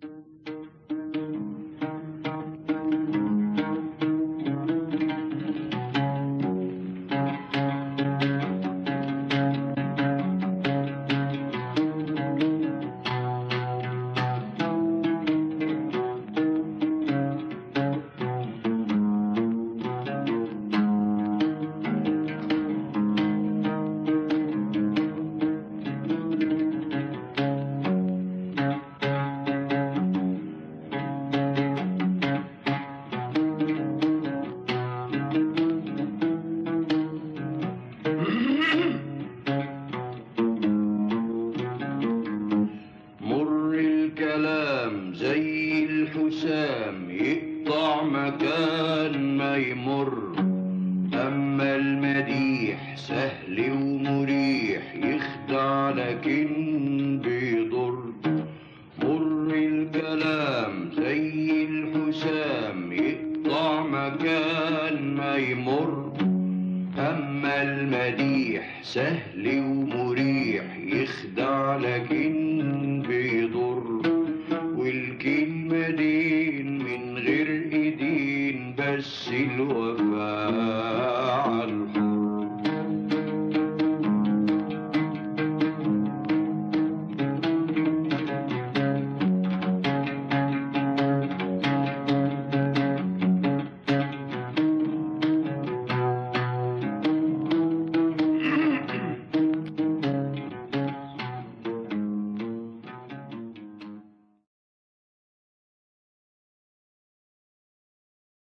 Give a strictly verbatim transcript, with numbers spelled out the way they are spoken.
مر الكلام زي الحسام يقطع مكان ما يمر، أما المديح سهل ومريح يخدع لكن بيضر. مر الكلام زي الحسام يقطع مكان ما يمر، أما المديح سهل ومريح يخدع لكن